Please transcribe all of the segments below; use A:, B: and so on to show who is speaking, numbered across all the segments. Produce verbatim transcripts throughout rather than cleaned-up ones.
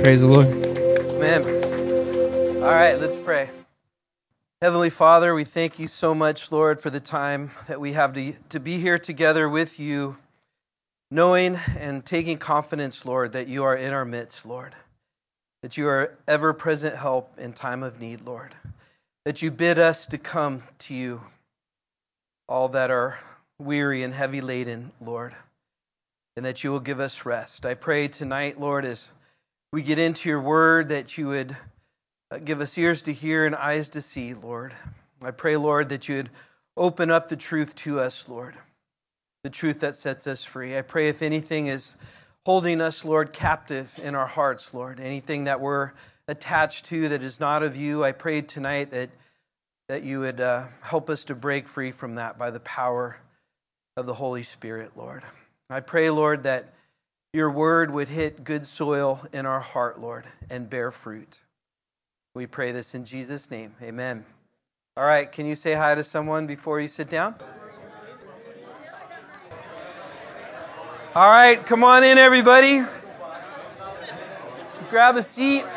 A: Praise the Lord.
B: Amen. All right, let's pray. Heavenly Father, we thank you so much, Lord, for the time that we have to, to be here together with you, knowing and taking confidence, Lord, that you are in our midst, Lord, that you are ever-present help in time of need, Lord, that you bid us to come to you, all that are weary and heavy laden, Lord, and that you will give us rest. I pray tonight, Lord, as we get into your word, that you would give us ears to hear and eyes to see, Lord. I pray, Lord, that you would open up the truth to us, Lord, the truth that sets us free. I pray if anything is holding us, Lord, captive in our hearts, Lord, anything that we're attached to that is not of you, I pray tonight that, that you would uh, help us to break free from that by the power of the Holy Spirit, Lord. I pray, Lord, that your word would hit good soil in our heart, Lord, and bear fruit. We pray this in Jesus' name. Amen. All right, can you say hi to someone before you sit down? All right, come on in, everybody. Grab a seat.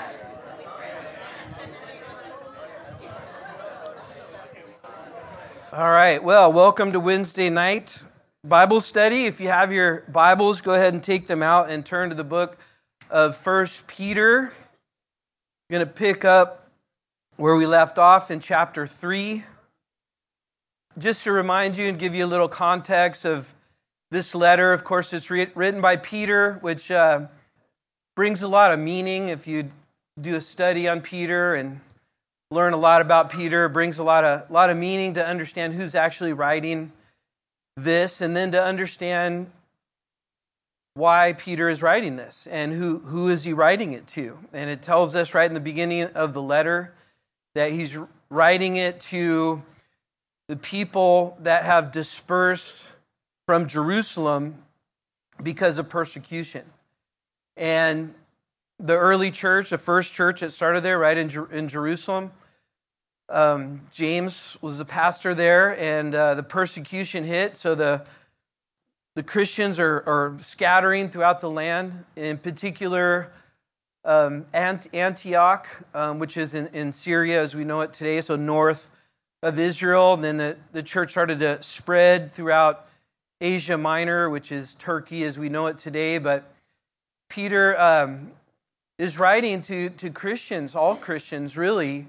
B: All right, well, welcome to Wednesday night Bible study. If you have your Bibles, go ahead and take them out and turn to the book of First Peter. I'm going to pick up where we left off in chapter three. Just to remind you and give you a little context of this letter, of course, it's written by Peter, which uh, brings a lot of meaning. If you do a study on Peter and learn a lot about Peter, it brings a lot of, lot of meaning to understand who's actually writing this, and then to understand why Peter is writing this and who, who is he writing it to. And it tells us right in the beginning of the letter that he's writing it to the people that have dispersed from Jerusalem because of persecution. And the early church, the first church that started there, right in, Jer- in Jerusalem, um, James was the pastor there, and uh, the persecution hit. So the the Christians are, are scattering throughout the land. In particular, um, Ant- Antioch, um, which is in, in Syria as we know it today, so north of Israel. And then the, the church started to spread throughout Asia Minor, which is Turkey as we know it today. But Peter um, is writing to, to Christians, all Christians really,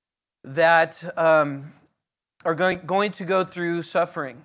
B: that um, are going, going to go through suffering.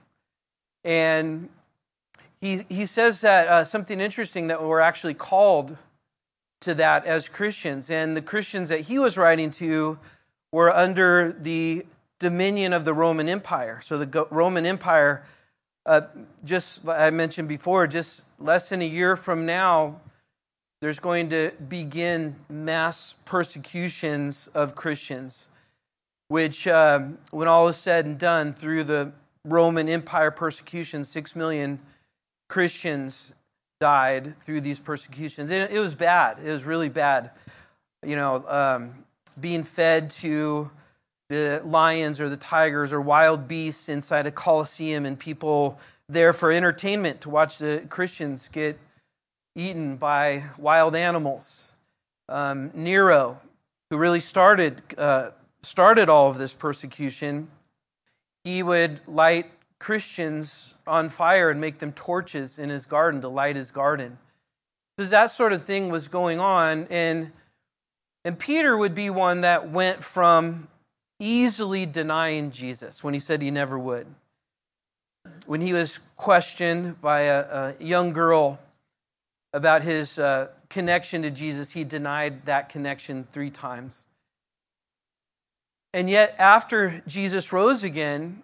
B: And he, he says that uh, something interesting, that we're actually called to that as Christians. And the Christians that he was writing to were under the dominion of the Roman Empire. So the Roman Empire, uh, just like I mentioned before, just less than a year from now, there's going to begin mass persecutions of Christians, which, um, when all is said and done, through the Roman Empire persecution, six million Christians died through these persecutions. It, it was bad. It was really bad. You know, um, being fed to the lions or the tigers or wild beasts inside a coliseum, and people there for entertainment to watch the Christians get eaten by wild animals. Um, Nero, who really started uh, started all of this persecution, he would light Christians on fire and make them torches in his garden to light his garden. Because that sort of thing was going on, and and Peter would be one that went from easily denying Jesus when he said he never would. When he was questioned by a, a young girl about his uh, connection to Jesus, he denied that connection three times. And yet, after Jesus rose again,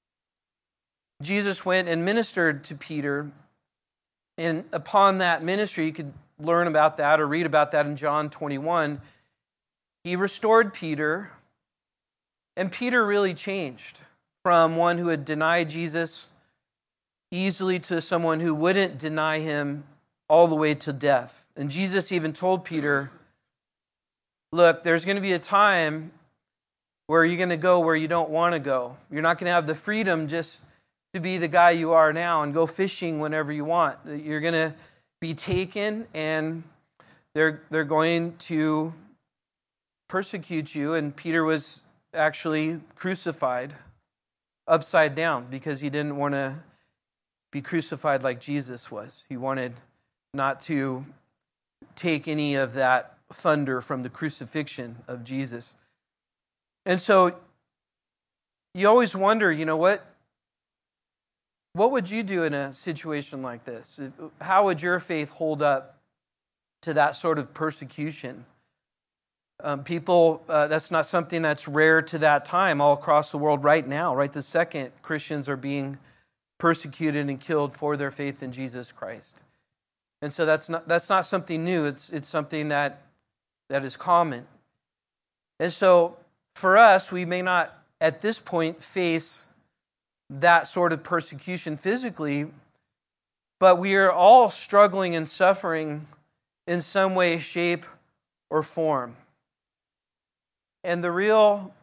B: Jesus went and ministered to Peter. And upon that ministry, you could learn about that or read about that in John twenty-one. He restored Peter, and Peter really changed from one who had denied Jesus easily to someone who wouldn't deny him all the way to death. And Jesus even told Peter, look, there's going to be a time where you're going to go where you don't want to go. You're not going to have the freedom just to be the guy you are now and go fishing whenever you want. You're going to be taken, and they're, they're going to persecute you. And Peter was actually crucified upside down because he didn't want to be crucified like Jesus was. He wanted not to take any of that thunder from the crucifixion of Jesus. And so you always wonder, you know, what what would you do in a situation like this? How would your faith hold up to that sort of persecution? Um, people, uh, that's not something that's rare to that time all across the world right now. Right this second, Christians are being persecuted and killed for their faith in Jesus Christ. And so that's not that's not something new. It's it's something that that is common. And so for us, we may not at this point face that sort of persecution physically, but we are all struggling and suffering in some way, shape, or form. And the real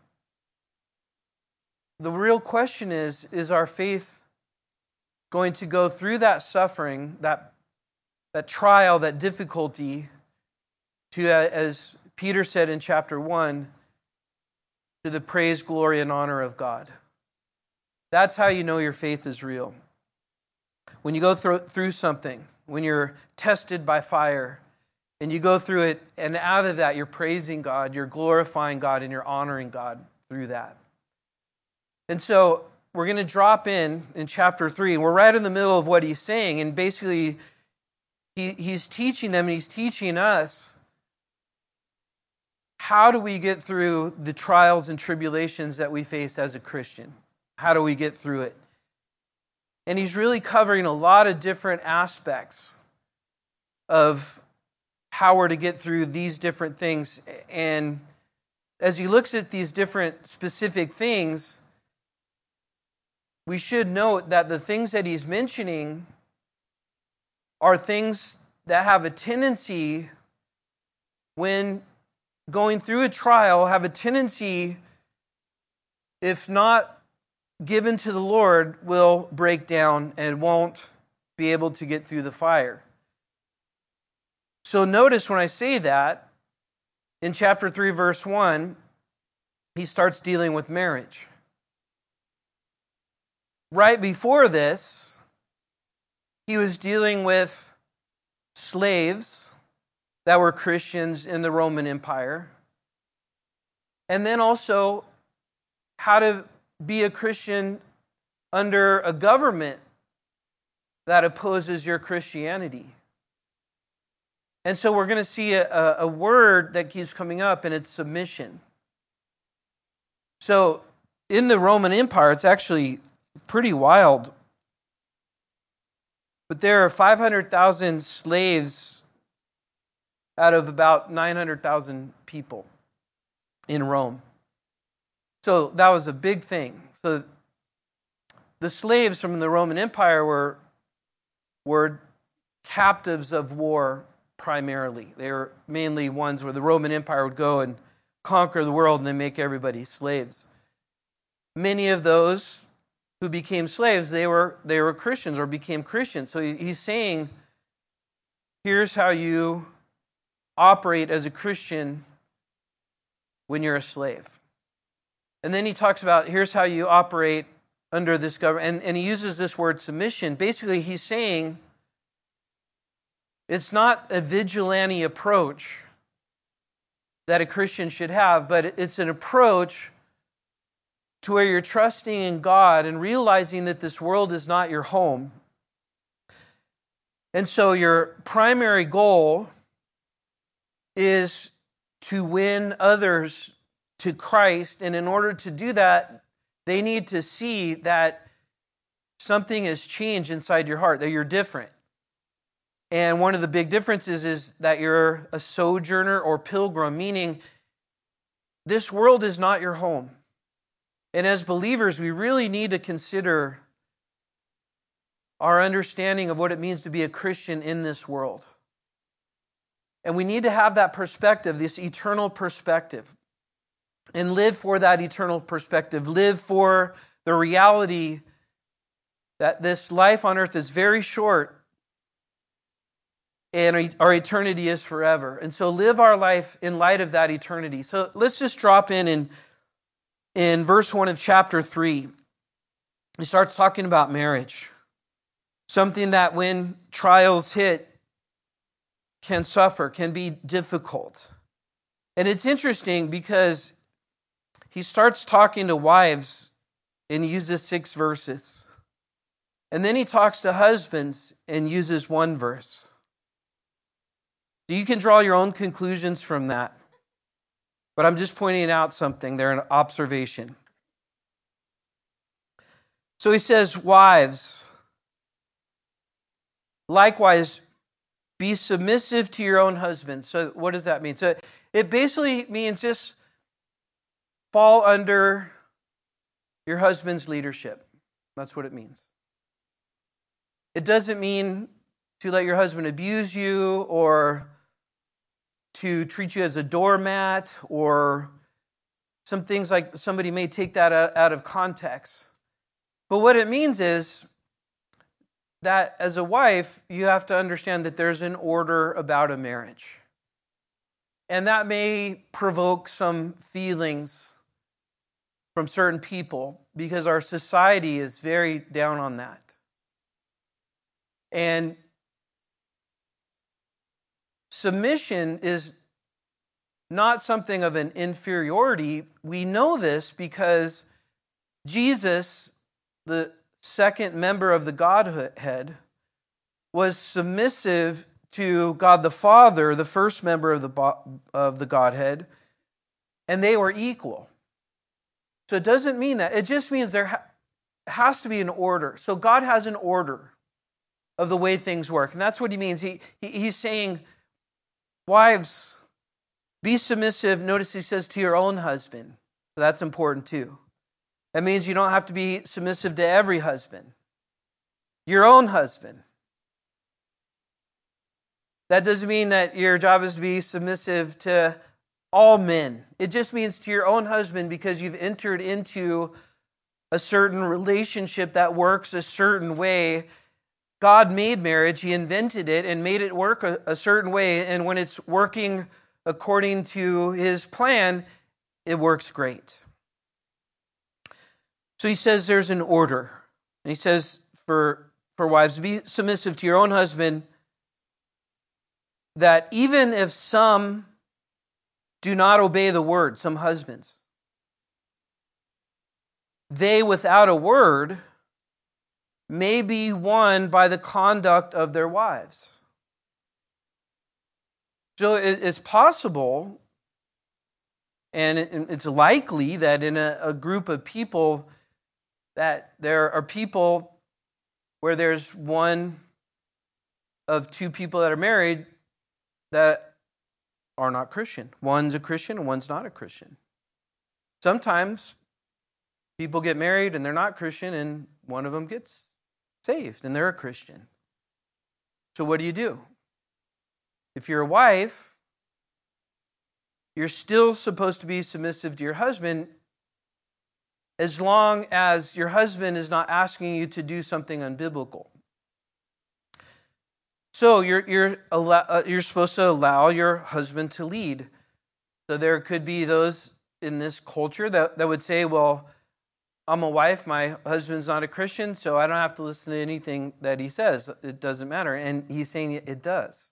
B: the real question is, is our faith going to go through that suffering, that that trial, that difficulty, to, as Peter said in chapter one, to the praise, glory, and honor of God? That's how you know your faith is real. When you go through, through something, when you're tested by fire, and you go through it, and out of that you're praising God, you're glorifying God, and you're honoring God through that. And so we're going to drop in in chapter three, and we're right in the middle of what he's saying, and basically he, he's teaching them, and he's teaching us, how do we get through the trials and tribulations that we face as a Christian? How do we get through it? And he's really covering a lot of different aspects of how we're to get through these different things. And as he looks at these different specific things, we should note that the things that he's mentioning are things that have a tendency, when going through a trial, have a tendency, if not given to the Lord, will break down and won't be able to get through the fire. So notice when I say that, in chapter three, verse one, he starts dealing with marriage. Right before this, he was dealing with slaves that were Christians in the Roman Empire. And then also how to be a Christian under a government that opposes your Christianity. And so we're going to see a, a word that keeps coming up, and it's submission. So in the Roman Empire, it's actually pretty wild. But there are five hundred thousand slaves out of about nine hundred thousand people in Rome. So that was a big thing. So the slaves from the Roman Empire were, were captives of war primarily. They were mainly ones where the Roman Empire would go and conquer the world and then make everybody slaves. Many of those who became slaves, they were they were Christians or became Christians. So he's saying, here's how you operate as a Christian when you're a slave. And then he talks about, here's how you operate under this government. And, and he uses this word submission. Basically, he's saying it's not a vigilante approach that a Christian should have, but it's an approach to where you're trusting in God and realizing that this world is not your home. And so your primary goal is to win others to Christ. And in order to do that, they need to see that something has changed inside your heart, that you're different. And one of the big differences is that you're a sojourner or pilgrim, meaning this world is not your home. And as believers, we really need to consider our understanding of what it means to be a Christian in this world. And we need to have that perspective, this eternal perspective, and live for that eternal perspective. Live for the reality that this life on earth is very short, and our eternity is forever. And so live our life in light of that eternity. So let's just drop in in, in verse one of chapter three. He starts talking about marriage. Something that when trials hit can suffer, can be difficult. And it's interesting because he starts talking to wives and he uses six verses. And then he talks to husbands and uses one verse. So you can draw your own conclusions from that. But I'm just pointing out something there, an observation. So he says, wives, likewise, be submissive to your own husbands. So what does that mean? So it basically means just fall under your husband's leadership. That's what it means. It doesn't mean to let your husband abuse you or to treat you as a doormat, or some things like somebody may take that out of context. But what it means is that as a wife, you have to understand that there's an order about a marriage. And that may provoke some feelings from certain people because our society is very down on that. And submission is not something of an inferiority. We know this because Jesus, the second member of the Godhead, was submissive to God the Father, the first member of the, of the Godhead, and they were equal. So it doesn't mean that. It just means there ha- has to be an order. So God has an order of the way things work. And that's what he means. He, he He's saying, wives, be submissive. Notice he says to your own husband. So that's important too. That means you don't have to be submissive to every husband. Your own husband. That doesn't mean that your job is to be submissive to all men. It just means to your own husband because you've entered into a certain relationship that works a certain way. God made marriage, He invented it and made it work a, a certain way. And when it's working according to His plan, it works great. So he says there's an order. And he says for, for wives, be submissive to your own husband, that even if some do not obey the word, some husbands, they without a word may be won by the conduct of their wives. So it's possible, and it's likely that in a, a group of people, that there are people where there's one of two people that are married that are not Christian. One's a Christian and one's not a Christian. Sometimes people get married and they're not Christian, and one of them gets saved and they're a Christian. So what do you do? If you're a wife, you're still supposed to be submissive to your husband as long as your husband is not asking you to do something unbiblical. So you're you're allow, you're supposed to allow your husband to lead. So there could be those in this culture that, that would say, well, I'm a wife, my husband's not a Christian, so I don't have to listen to anything that he says. It doesn't matter. And he's saying it does.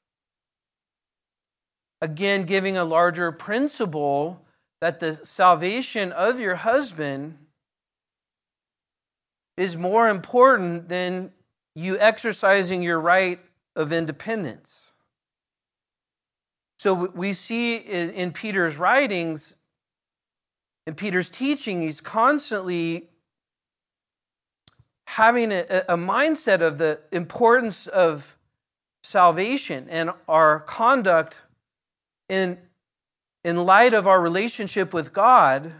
B: Again, giving a larger principle that the salvation of your husband is more important than you exercising your right of independence. So we see in Peter's writings, in Peter's teaching, he's constantly having a, a mindset of the importance of salvation and our conduct in, in light of our relationship with God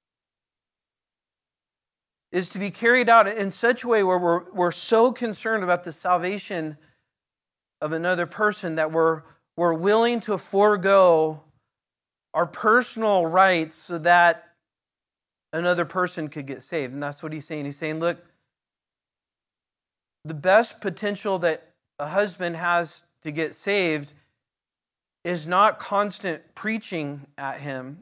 B: is to be carried out in such a way where we're, we're so concerned about the salvation of another person that we're, we're willing to forego our personal rights so that another person could get saved. And that's what he's saying. He's saying, look, the best potential that a husband has to get saved is not constant preaching at him,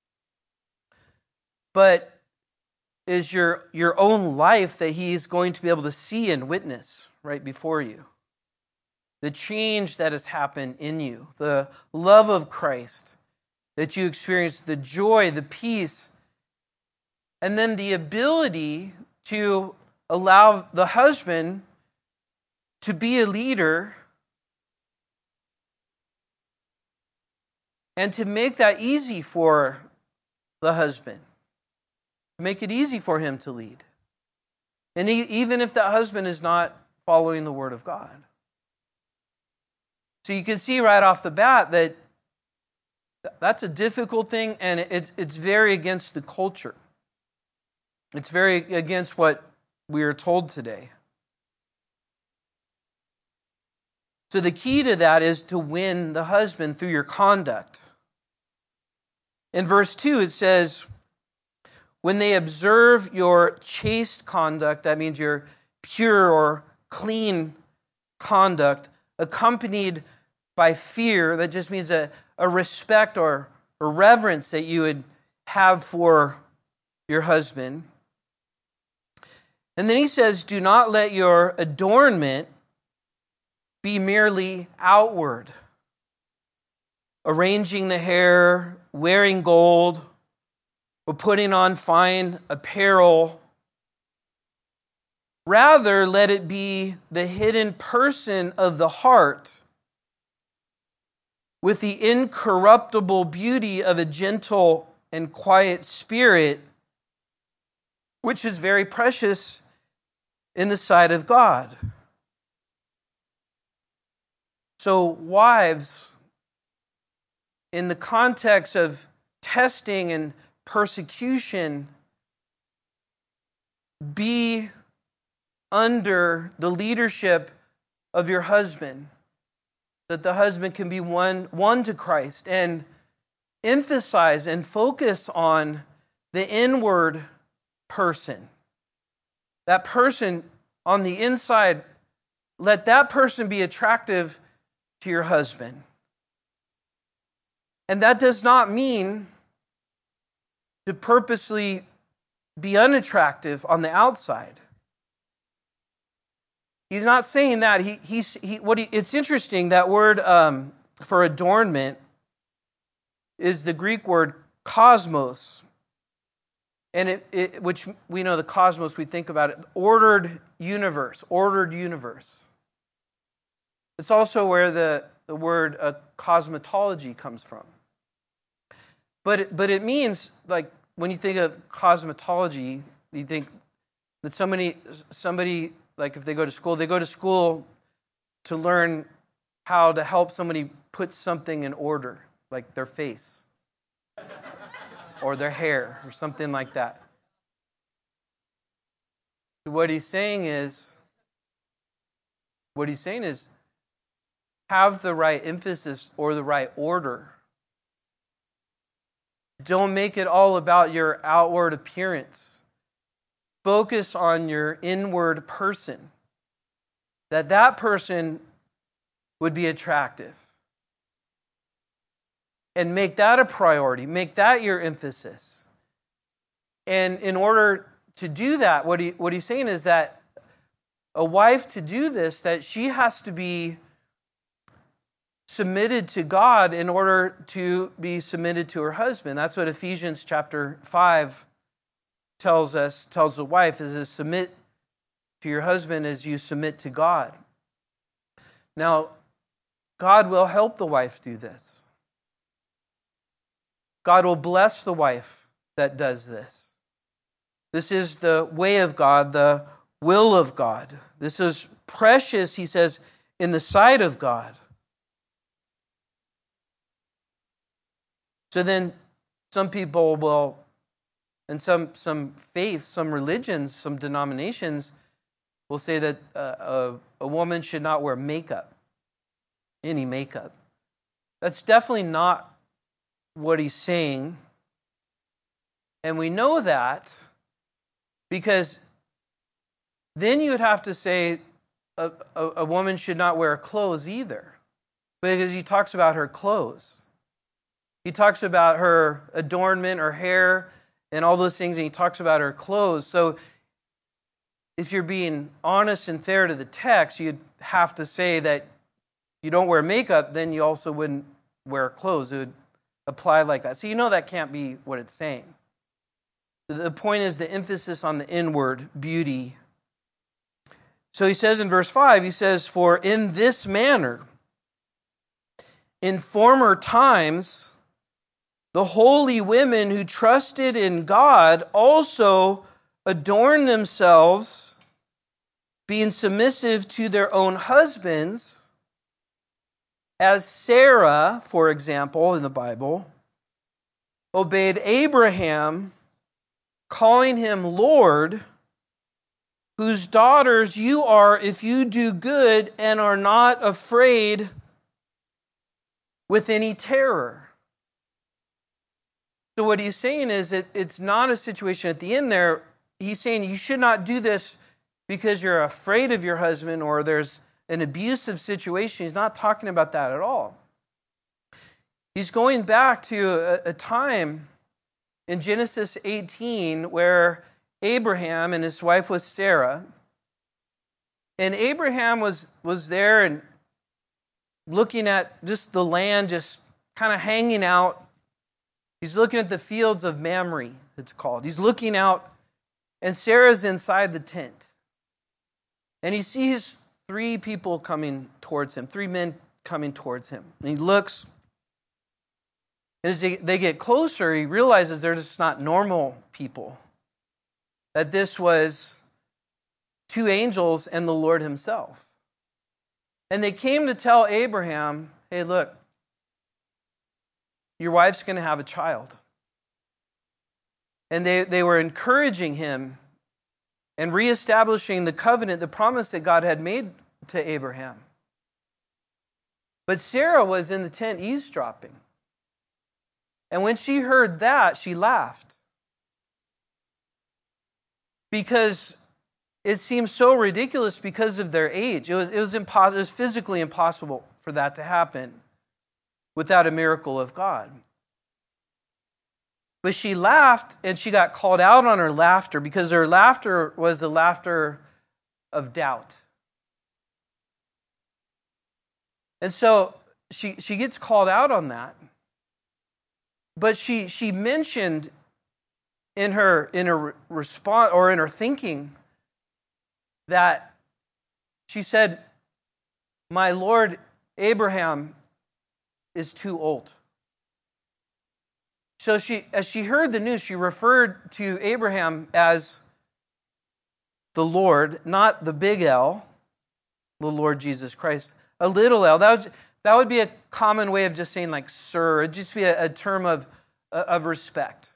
B: but is your, your own life that he's going to be able to see and witness right before you. The change that has happened in you, the love of Christ that you experience, the joy, the peace, and then the ability to allow the husband to be a leader and to make that easy for the husband. Make it easy for him to lead. And he, even if that husband is not following the Word of God. So you can see right off the bat that that's a difficult thing, and it, it's very against the culture. It's very against what we are told today. So the key to that is to win the husband through your conduct. In verse two it says, when they observe your chaste conduct, that means your pure or clean conduct, accompanied by fear, that just means a, a respect or a reverence that you would have for your husband. And then he says, do not let your adornment be merely outward. Arranging the hair, wearing gold, or putting on fine apparel. Rather, let it be the hidden person of the heart, with the incorruptible beauty of a gentle and quiet spirit, which is very precious in the sight of God. So, wives, in the context of testing and persecution, be under the leadership of your husband, that the husband can be won, won to Christ, and emphasize and focus on the inward person. That person on the inside, let that person be attractive to your husband. And that does not mean to purposely be unattractive on the outside. He's not saying that. He, he's, he, what he, it's interesting, that word um, for adornment is the Greek word cosmos. And it, it, which we know the cosmos, we think about it, ordered universe, ordered universe. It's also where the, the word uh, cosmetology comes from. But it, but it means, like, when you think of cosmetology, you think that somebody, somebody, like if they go to school, they go to school to learn how to help somebody put something in order, like their face or their hair or something like that. What he's saying is, what he's saying is, have the right emphasis or the right order. Don't make it all about your outward appearance. Focus on your inward person. That that person would be attractive. And make that a priority. Make that your emphasis. And in order to do that, what he what he's saying is that a wife, to do this, that she has to be submitted to God in order to be submitted to her husband. That's what Ephesians chapter five tells us, tells the wife, is to submit to your husband as you submit to God. Now, God will help the wife do this. God will bless the wife that does this. This is the way of God, the will of God. This is precious, he says, in the sight of God. So then some people will, and some, some faiths, some religions, some denominations will say that uh, a, a woman should not wear makeup, any makeup. That's definitely not what he's saying. And we know that because then you would have to say a, a, a woman should not wear clothes either. because he talks about her clothes. He talks about her adornment, her hair, and all those things, and he talks about her clothes. So if you're being honest and fair to the text, you'd have to say that if you don't wear makeup, then you also wouldn't wear clothes. It would apply like that. So you know that can't be what it's saying. The point is the emphasis on the inward beauty. So he says in verse five, he says, "For in this manner, in former times, the holy women who trusted in God also adorned themselves, being submissive to their own husbands, as Sarah, for example, in the Bible, obeyed Abraham, calling him Lord, whose daughters you are if you do good and are not afraid with any terror." So what he's saying is that it's not a situation at the end there. He's saying you should not do this because you're afraid of your husband or there's an abusive situation. He's not talking about that at all. He's going back to a, a time in Genesis eighteen where Abraham and his wife was Sarah. And Abraham was, was there and looking at just the land, just kind of hanging out. He's looking at the fields of Mamre, it's called. He's looking out, and Sarah's inside the tent. And he sees three people coming towards him, three men coming towards him. And he looks, and as they, they get closer, he realizes they're just not normal people. That this was two angels and the Lord himself. And they came to tell Abraham, hey, look, your wife's going to have a child. And they, they were encouraging him and reestablishing the covenant, the promise that God had made to Abraham. But Sarah was in the tent eavesdropping. And when she heard that, she laughed. Because it seemed so ridiculous because of their age. It was, it was, impos- it was physically impossible for that to happen without a miracle of God. But she laughed, and she got called out on her laughter because her laughter was the laughter of doubt. And so she, she gets called out on that. But she, she mentioned in her, in her response or in her thinking that she said, "My Lord Abraham is too old." So she, as she heard the news, she referred to Abraham as the Lord, not the big L, the Lord Jesus Christ, a little L. That would, that would be a common way of just saying like sir. It'd just be a, a term of, of respect.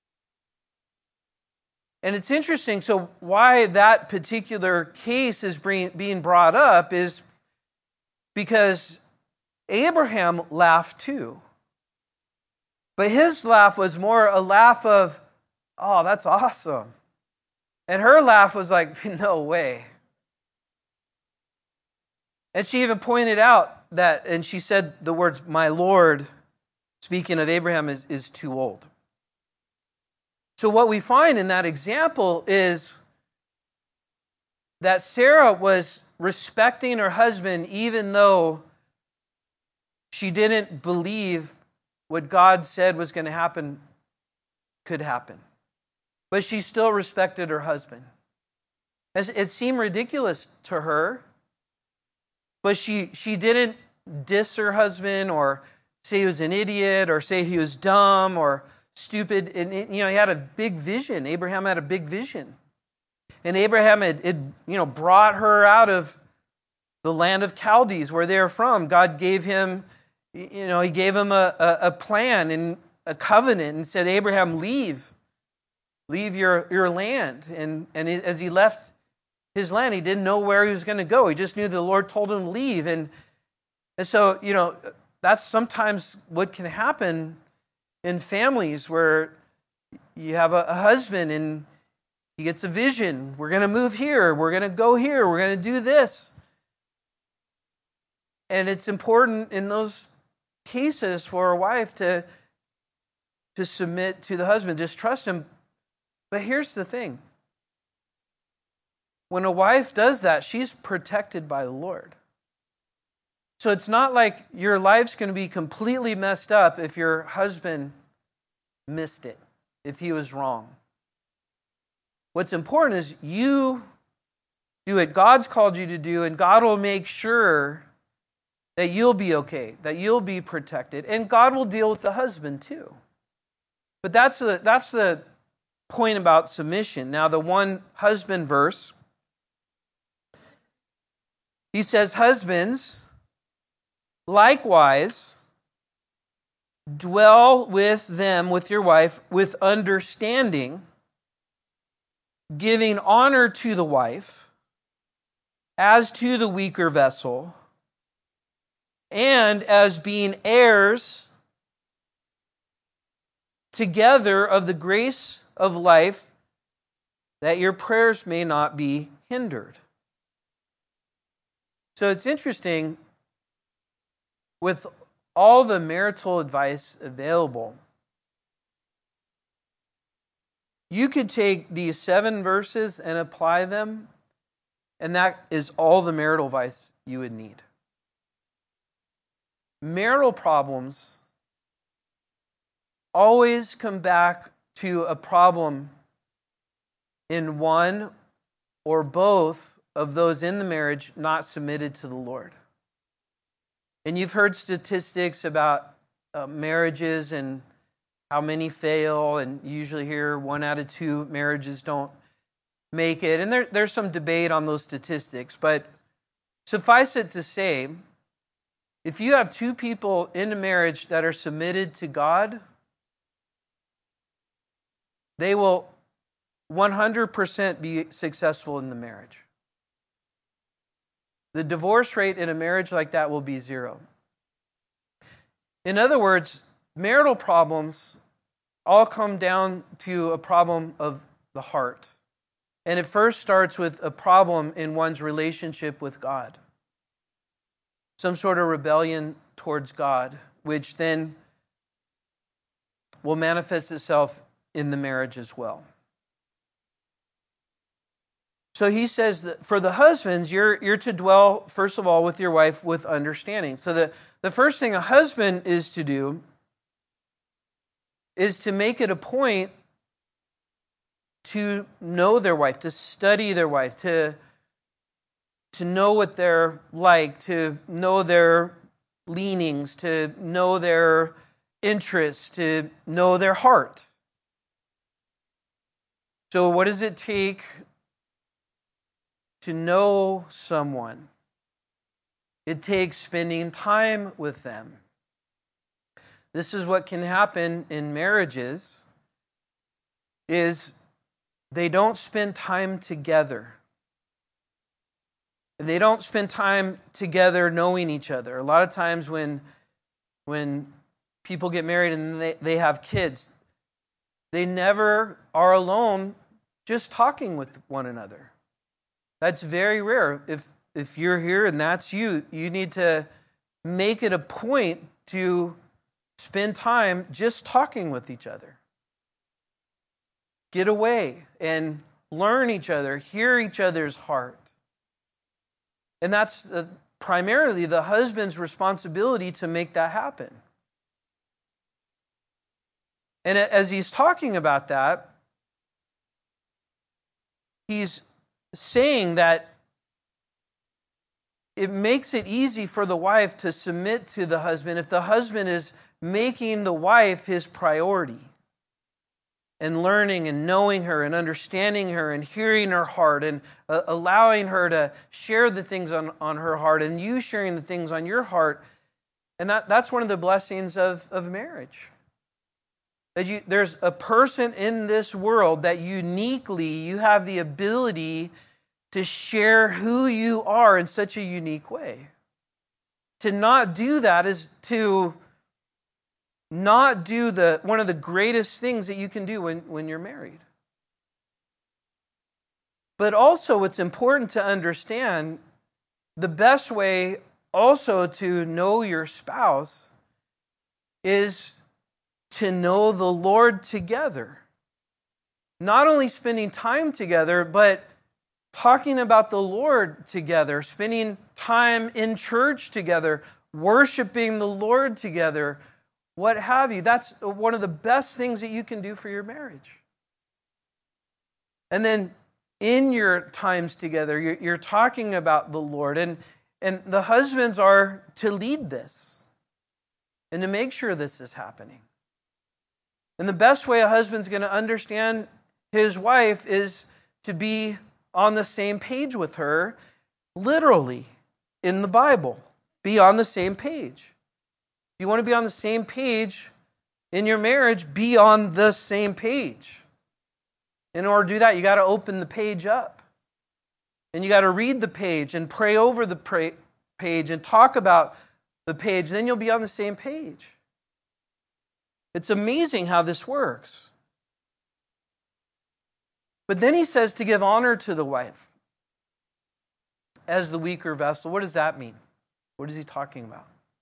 B: And it's interesting, so why that particular case is being brought up is because Abraham laughed too. But his laugh was more a laugh of, oh, that's awesome. And her laugh was like, no way. And she even pointed out that, and she said the words, "My Lord," speaking of Abraham, is, is too old. So what we find in that example is that Sarah was respecting her husband even though she didn't believe what God said was going to happen could happen. But she still respected her husband. It seemed ridiculous to her, but she, she didn't diss her husband or say he was an idiot or say he was dumb or stupid. And, you know, he had a big vision. Abraham had a big vision. And Abraham had, had you know, brought her out of the land of Chaldees where they were from. God gave him, you know, he gave him a, a, a plan and a covenant and said, Abraham, leave. Leave your, your land. And, and as he left his land, he didn't know where he was going to go. He just knew the Lord told him to leave. And, and so, you know, that's sometimes what can happen in families where you have a, a husband and he gets a vision. We're going to move here. We're going to go here. We're going to do this. And it's important in those cases for a wife to, to submit to the husband, just trust him. But here's the thing. When a wife does that, she's protected by the Lord. So it's not like your life's going to be completely messed up if your husband missed it, if he was wrong. What's important is you do what God's called you to do, and God will make sure that you'll be okay, that you'll be protected, and God will deal with the husband too. But that's the, that's the point about submission. Now, the one husband verse, he says, husbands, likewise, dwell with them, with your wife, with understanding, giving honor to the wife as to the weaker vessel, and as being heirs together of the grace of life, that your prayers may not be hindered. So it's interesting, with all the marital advice available, you could take these seven verses and apply them, and that is all the marital advice you would need. Marital problems always come back to a problem in one or both of those in the marriage not submitted to the Lord. And you've heard statistics about uh, marriages and how many fail, and you usually hear one out of two marriages don't make it. And there, there's some debate on those statistics, but suffice it to say, if you have two people in a marriage that are submitted to God, they will one hundred percent be successful in the marriage. The divorce rate in a marriage like that will be zero. In other words, marital problems all come down to a problem of the heart. And it first starts with a problem in one's relationship with God. Some sort of rebellion towards God, which then will manifest itself in the marriage as well. So he says that for the husbands, you're, you're to dwell, first of all, with your wife with understanding. So the, the first thing a husband is to do is to make it a point to know their wife, to study their wife, to, to know what they're like, to know their leanings, to know their interests, to know their heart. So what does it take to know someone? It takes spending time with them. This is what can happen in marriages, is they don't spend time together. And they don't spend time together knowing each other. A lot of times when, when people get married and they, they have kids, they never are alone just talking with one another. That's very rare. If if you're here and that's you, you need to make it a point to spend time just talking with each other. Get away and learn each other, hear each other's heart. And that's the, primarily the husband's responsibility to make that happen. And as he's talking about that, he's saying that it makes it easy for the wife to submit to the husband if the husband is making the wife his priority, and learning and knowing her and understanding her and hearing her heart and uh, allowing her to share the things on, on her heart and you sharing the things on your heart. And that, that's one of the blessings of, of marriage. That you, there's a person in this world that uniquely you have the ability to share who you are in such a unique way. To not do that is to not do the one of the greatest things that you can do when, when you're married. But also, it's important to understand the best way also to know your spouse is to know the Lord together. Not only spending time together, but talking about the Lord together, spending time in church together, worshiping the Lord together, what have you. That's one of the best things that you can do for your marriage. And then in your times together, you're, you're talking about the Lord. And, and the husbands are to lead this and to make sure this is happening. And the best way a husband's going to understand his wife is to be on the same page with her, literally, in the Bible. Be on the same page. If you want to be on the same page in your marriage, be on the same page. In order to do that, you got to open the page up. And you got to read the page and pray over the pray- page and talk about the page. Then you'll be on the same page. It's amazing how this works. But then he says to give honor to the wife as the weaker vessel. What does that mean? What is he talking about?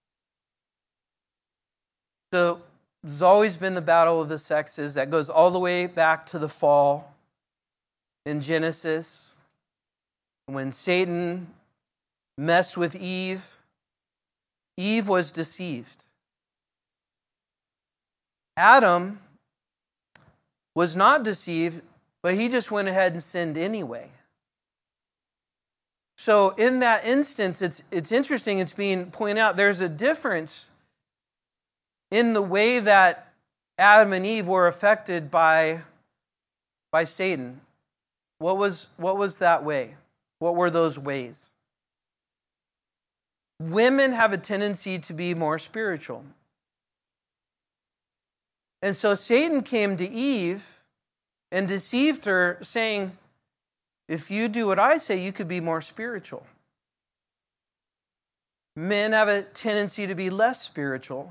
B: So, there's always been the battle of the sexes that goes all the way back to the fall in Genesis, when Satan messed with Eve. Eve was deceived. Adam was not deceived, but he just went ahead and sinned anyway. So in that instance, it's it's interesting, it's being pointed out, there's a difference in the way that Adam and Eve were affected by, by Satan. What was, what was that way? What were those ways? Women have a tendency to be more spiritual. And so Satan came to Eve and deceived her, saying, if you do what I say, you could be more spiritual. Men have a tendency to be less spiritual,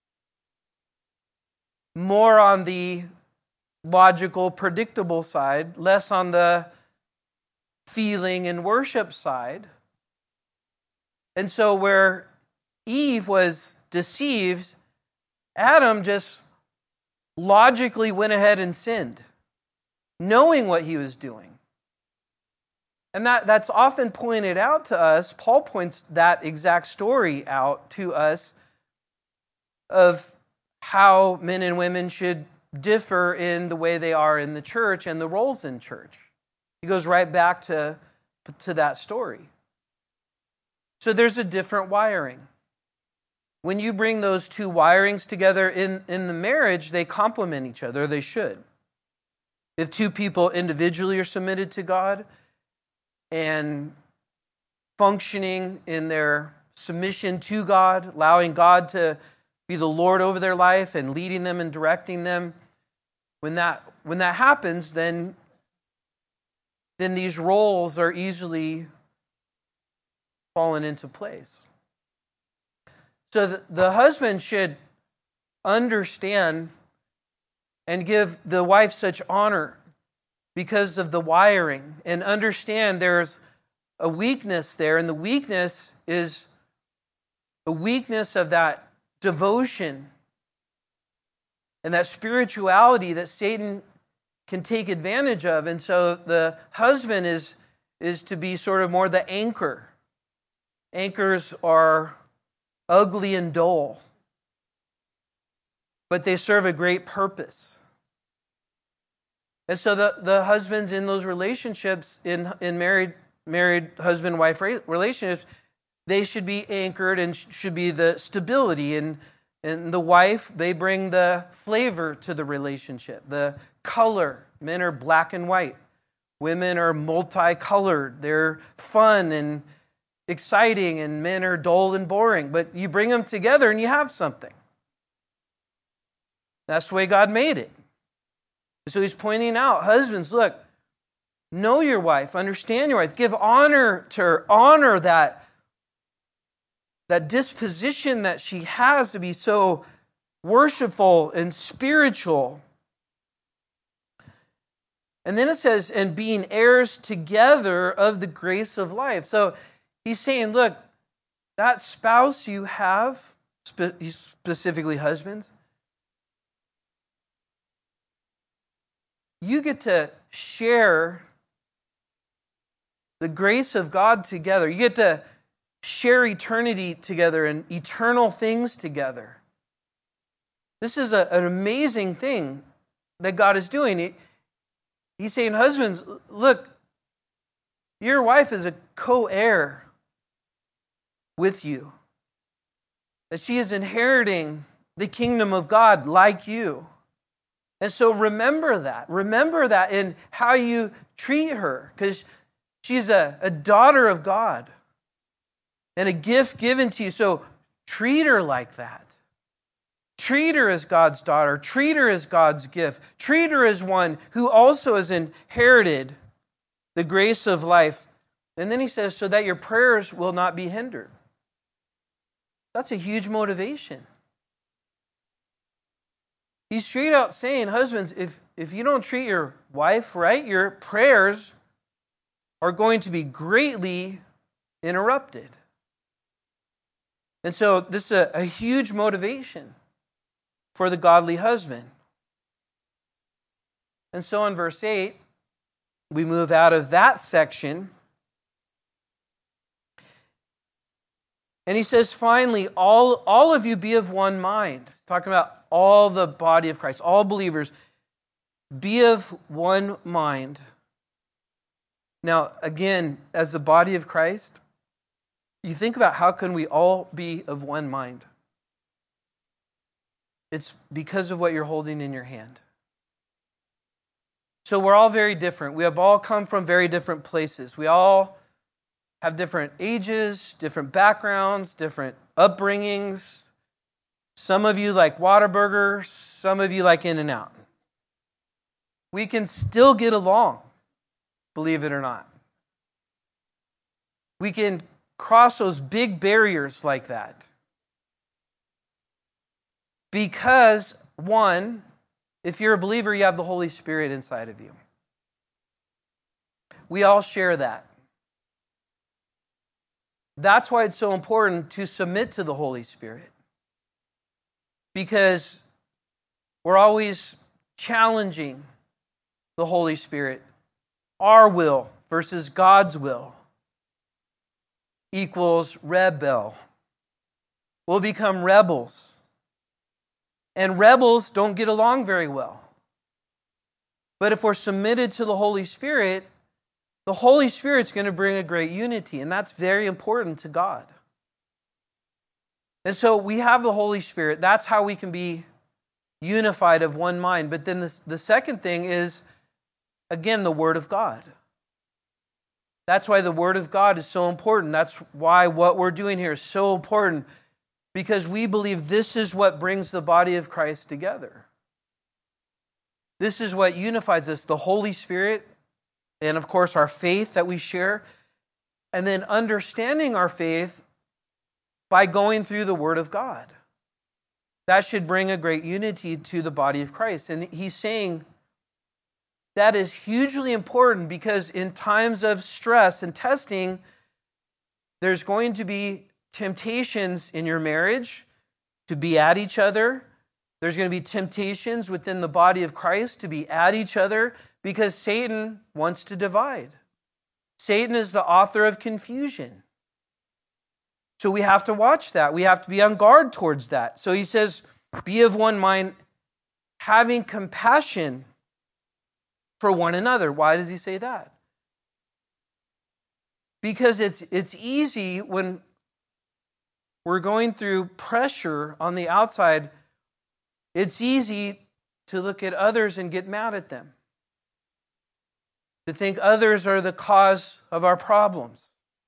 B: more on the logical, predictable side, less on the feeling and worship side. And so where Eve was deceived, Adam just logically went ahead and sinned, knowing what he was doing. And that, that's often pointed out to us. Paul points that exact story out to us of how men and women should differ in the way they are in the church and the roles in church. He goes right back to, to that story. So there's a different wiring. When you bring those two wirings together in, in the marriage, they complement each other. They should. If two people individually are submitted to God and functioning in their submission to God, allowing God to be the Lord over their life and leading them and directing them, when that when that happens, then, then these roles are easily fallen into place. So the, the husband should understand and give the wife such honor because of the wiring, and understand there's a weakness there, and the weakness is a weakness of that devotion and that spirituality that Satan can take advantage of. And so the husband is, is to be sort of more the anchor. Anchors are ugly and dull, but they serve a great purpose. And so the, the husbands in those relationships, in, in married married husband-wife relationships, they should be anchored and should be the stability. And, and the wife, they bring the flavor to the relationship, the color. Men are black and white. Women are multicolored. They're fun and exciting, and men are dull and boring. But you bring them together and you have something. That's the way God made it. So he's pointing out, husbands, look, know your wife, understand your wife, give honor to her, honor that, that disposition that she has to be so worshipful and spiritual. And then it says, and being heirs together of the grace of life. So he's saying, look, that spouse you have, spe- specifically husbands, you get to share the grace of God together. You get to share eternity together and eternal things together. This is a, an amazing thing that God is doing. He, he's saying, husbands, look, your wife is a co-heir with you. That she is inheriting the kingdom of God like you. And so remember that. Remember that in how you treat her. Because she's a, a daughter of God. And a gift given to you. So treat her like that. Treat her as God's daughter. Treat her as God's gift. Treat her as one who also has inherited the grace of life. And then he says, so that your prayers will not be hindered. That's a huge motivation. He's straight out saying, husbands, if, if you don't treat your wife right, your prayers are going to be greatly interrupted. And so this is a, a huge motivation for the godly husband. And so in verse eight, we move out of that section. And he says, finally, all, all of you be of one mind. He's talking about all the body of Christ, all believers. Be of one mind. Now, again, as the body of Christ, you think about how can we all be of one mind? It's because of what you're holding in your hand. So we're all very different. We have all come from very different places. We all have different ages, different backgrounds, different upbringings. Some of you like Whataburger, some of you like In-N-Out. We can still get along, believe it or not. We can cross those big barriers like that. Because, one, if you're a believer, you have the Holy Spirit inside of you. We all share that. That's why it's so important to submit to the Holy Spirit. Because we're always challenging the Holy Spirit. Our will versus God's will equals rebel. We'll become rebels. And rebels don't get along very well. But if we're submitted to the Holy Spirit, the Holy Spirit's going to bring a great unity, and that's very important to God. And so we have the Holy Spirit. That's how we can be unified of one mind. But then the, the second thing is, again, the Word of God. That's why the Word of God is so important. That's why what we're doing here is so important. Because we believe this is what brings the body of Christ together. This is what unifies us, the Holy Spirit, and of course our faith that we share, and then understanding our faith by going through the Word of God. That should bring a great unity to the body of Christ. And he's saying that is hugely important because in times of stress and testing, there's going to be temptations in your marriage to be at each other. There's going to be temptations within the body of Christ to be at each other because Satan wants to divide. Satan is the author of confusion. So we have to watch that. We have to be on guard towards that. So he says, be of one mind, having compassion for one another. Why does he say that? Because it's it's easy when we're going through pressure on the outside, it's easy to look at others and get mad at them. To think others are the cause of our problems.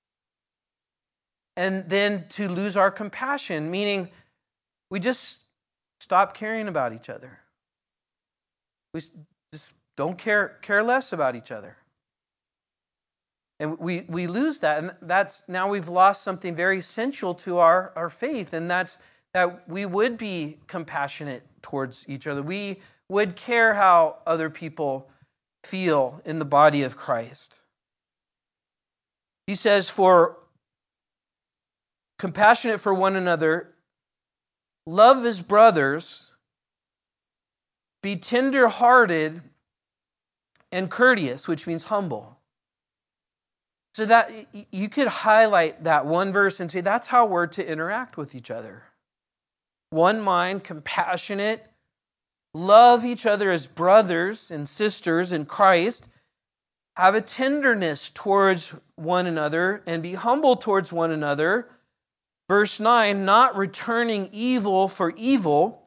B: And then to lose our compassion, meaning we just stop caring about each other. We just don't care, care less about each other. And we, we lose that, and that's now we've lost something very essential to our, our faith, and that's that we would be compassionate towards each other. We would care how other people feel in the body of Christ. He says, for compassionate for one another, love as brothers, be tender-hearted and courteous, which means humble. So that you could highlight that one verse and say, that's how we're to interact with each other. One mind, compassionate, love each other as brothers and sisters in Christ, have a tenderness towards one another, and be humble towards one another. Verse nine, not returning evil for evil,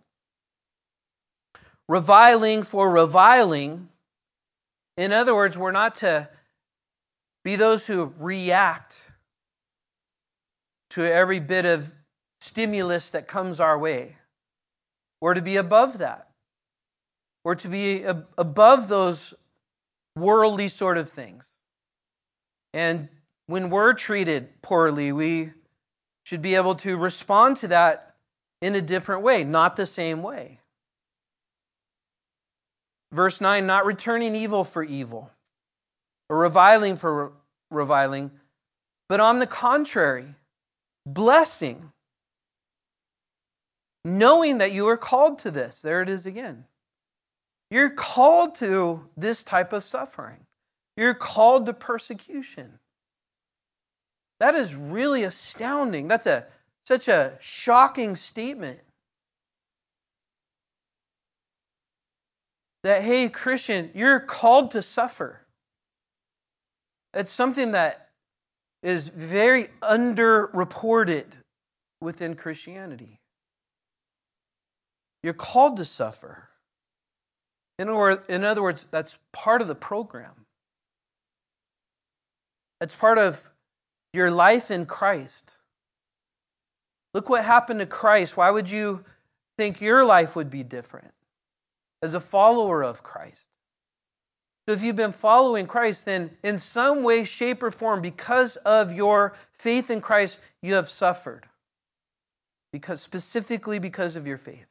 B: reviling for reviling. In other words, we're not to be those who react to every bit of stimulus that comes our way. We're to be above that. We're to be above those worldly sort of things. And when we're treated poorly, we should be able to respond to that in a different way, not the same way. Verse nine, not returning evil for evil, or reviling for reviling, but on the contrary, blessing, knowing that you are called to this. There it is again. You're called to this type of suffering. You're called to persecution. That is really astounding. That's a such a shocking statement. That, hey, Christian, you're called to suffer. It's something that is very underreported within Christianity. You're called to suffer. In other words, that's part of the program. It's part of your life in Christ. Look what happened to Christ. Why would you think your life would be different as a follower of Christ? So if you've been following Christ, then in some way, shape, or form, because of your faith in Christ, you have suffered. Because specifically because of your faith.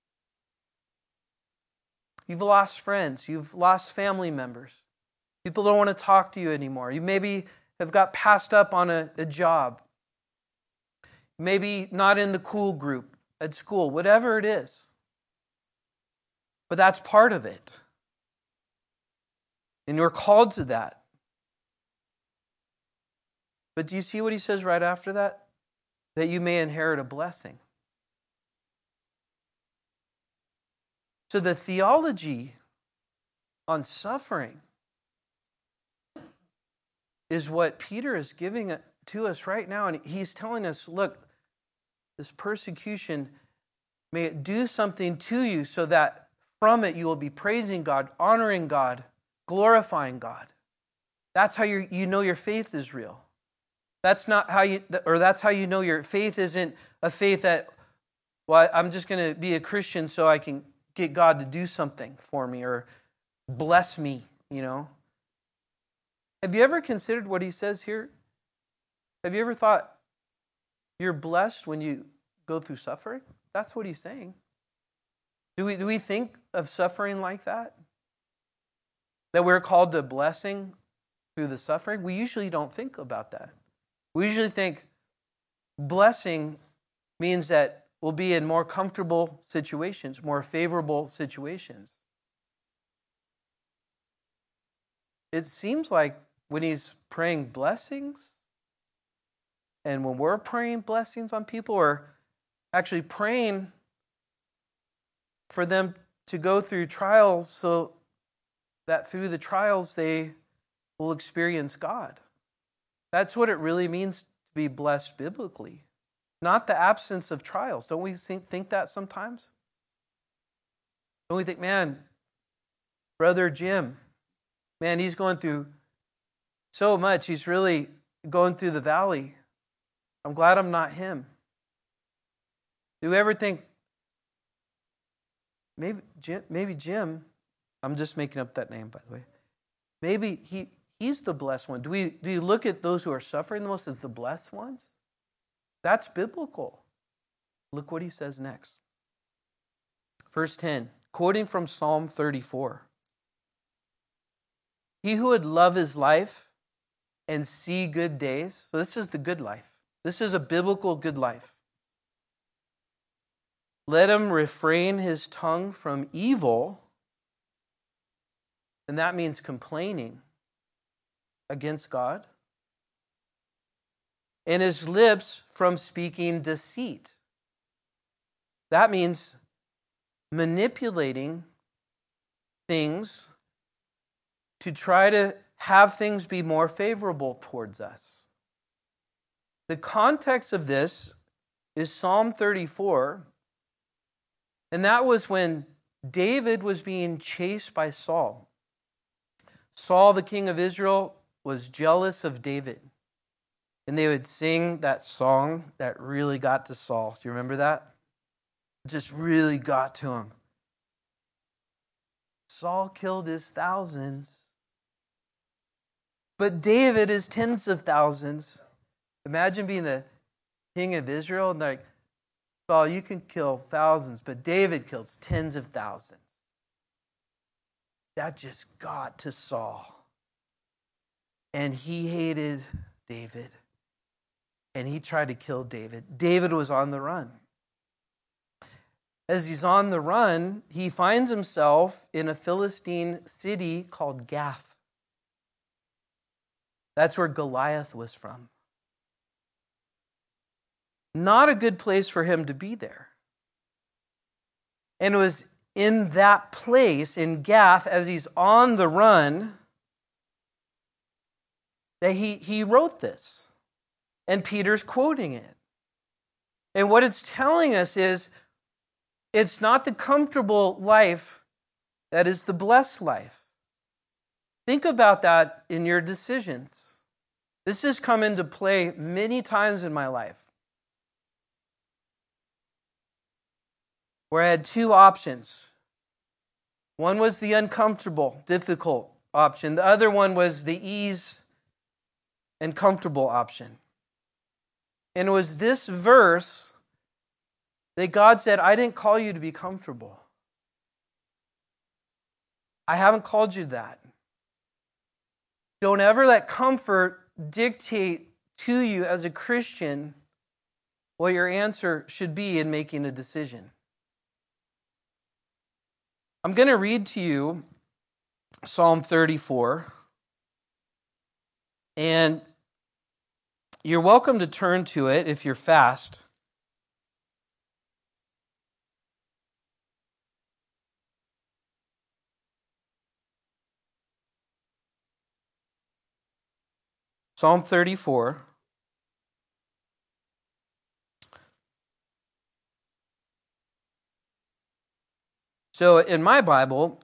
B: You've lost friends. You've lost family members. People don't want to talk to you anymore. You maybe have got passed up on a, a job. Maybe not in the cool group at school. Whatever it is. But that's part of it. And you're called to that. But do you see what he says right after that? That you may inherit a blessing. So the theology on suffering is what Peter is giving to us right now. And he's telling us, look, this persecution, may it do something to you so that from it you will be praising God, honoring God, glorifying God. That's how you you know your faith is real. That's not how you, or that's how you know your faith isn't a faith that, well, I'm just going to be a Christian so I can get God to do something for me or bless me, you know. Have you ever considered what he says here? Have you ever thought you're blessed when you go through suffering? That's what he's saying. Do we, do we think of suffering like that? That we're called to blessing through the suffering? We usually don't think about that. We usually think blessing means that we'll be in more comfortable situations, more favorable situations. It seems like when he's praying blessings, and when we're praying blessings on people, or actually praying for them to go through trials so that through the trials they will experience God. That's what it really means to be blessed biblically. Not the absence of trials. Don't we think, think that sometimes? Don't we think, man, Brother Jim, man, he's going through so much. He's really going through the valley. I'm glad I'm not him. Do we ever think, maybe Jim, maybe Jim, I'm just making up that name, by the way. Maybe he, he's the blessed one. Do we, do you look at those who are suffering the most as the blessed ones? That's biblical. Look what he says next. Verse ten, quoting from Psalm thirty-four. He who would love his life and see good days. So this is the good life. This is a biblical good life. Let him refrain his tongue from evil, and that means complaining against God, and his lips from speaking deceit. That means manipulating things to try to have things be more favorable towards us. The context of this is Psalm thirty-four, and that was when David was being chased by Saul. Saul, the king of Israel, was jealous of David. And they would sing that song that really got to Saul. Do you remember that? It just really got to him. Saul killed his thousands, but David is tens of thousands. Imagine being the king of Israel and like, Saul, you can kill thousands, but David kills tens of thousands. That just got to Saul. And he hated David. And he tried to kill David. David was on the run. As he's on the run, he finds himself in a Philistine city called Gath. That's where Goliath was from. Not a good place for him to be there. And it was in that place, in Gath, as he's on the run, that he, he wrote this. And Peter's quoting it. And what it's telling us is, it's not the comfortable life that is the blessed life. Think about that in your decisions. This has come into play many times in my life, where I had two options. One was the uncomfortable, difficult option. The other one was the ease and comfortable option. And it was this verse that God said, I didn't call you to be comfortable. I haven't called you that. Don't ever let comfort dictate to you as a Christian what your answer should be in making a decision. I'm going to read to you Psalm thirty-four. And you're welcome to turn to it if you're fast. Psalm thirty-four. So in my Bible,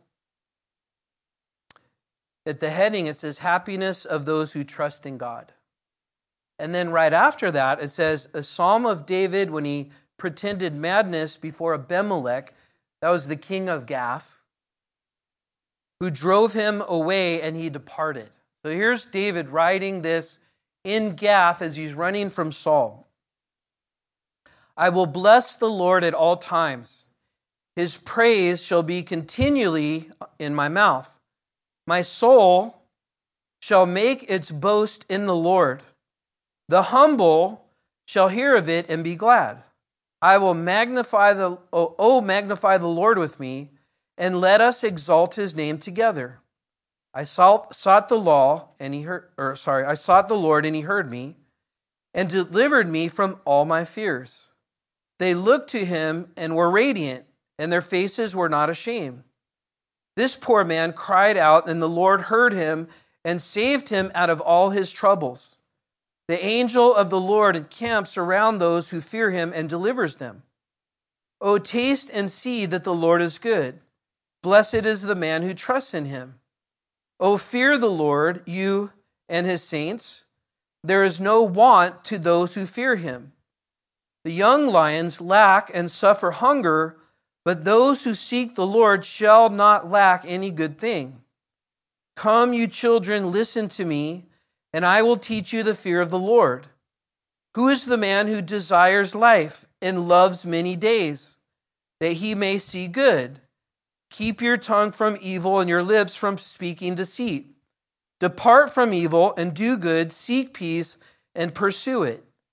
B: at the heading it says, happiness of those who trust in God. And then right after that, it says, a psalm of David when he pretended madness before Abimelech, that was the king of Gath, who drove him away and he departed. So here's David writing this in Gath as he's running from Saul. I will bless the Lord at all times. His praise shall be continually in my mouth. My soul shall make its boast in the Lord. The humble shall hear of it and be glad. I will magnify the oh, oh magnify the Lord with me, and let us exalt his name together. I sought, sought the law, and he heard, or sorry, I sought the Lord, and he heard me, and delivered me from all my fears. They looked to him and were radiant, and their faces were not ashamed. This poor man cried out, and the Lord heard him and saved him out of all his troubles. The angel of the Lord encamps around those who fear him and delivers them. O taste and see that the Lord is good. Blessed is the man who trusts in him. O fear the Lord, you and his saints. There is no want to those who fear him. The young lions lack and suffer hunger, but those who seek the Lord shall not lack any good thing. Come, you children, listen to me, and I will teach you the fear of the Lord. Who is the man who desires life and loves many days, that he may see good? Keep your tongue from evil and your lips from speaking deceit. Depart from evil and do good, seek peace and pursue it.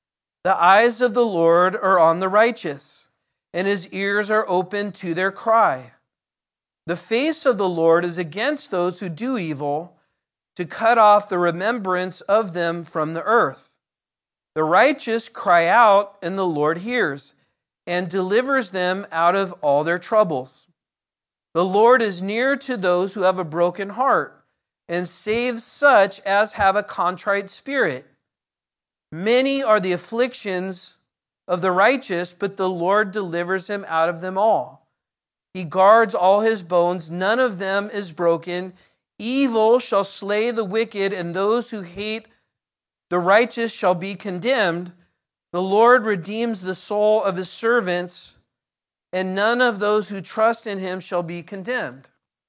B: The eyes of the Lord are on the righteous, and his ears are open to their cry. The face of the Lord is against those who do evil, to cut off the remembrance of them from the earth. The righteous cry out, and the Lord hears, and delivers them out of all their troubles. The Lord is near to those who have a broken heart, and saves such as have a contrite spirit. Many are the afflictions of the righteous, but the Lord delivers him out of them all. He guards all his bones, none of them is broken. Evil shall slay the wicked, and those who hate the righteous shall be condemned. The Lord redeems the soul of his servants, and none of those who trust in him shall be condemned.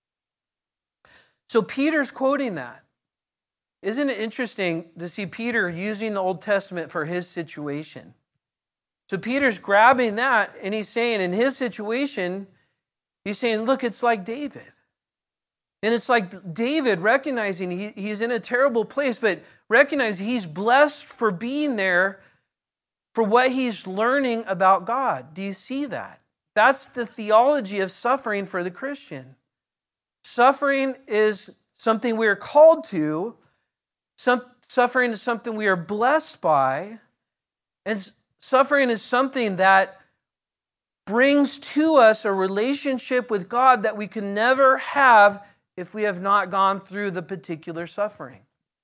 B: So Peter's quoting that. Isn't it interesting to see Peter using the Old Testament for his situation? So Peter's grabbing that, and he's saying in his situation, he's saying, look, it's like David. And it's like David recognizing he, he's in a terrible place, but recognize he's blessed for being there for what he's learning about God. Do you see that? That's the theology of suffering for the Christian. Suffering is something we are called to. Some, suffering is something we are blessed by. And suffering is something that brings to us a relationship with God that we can never have if we have not gone through the particular suffering.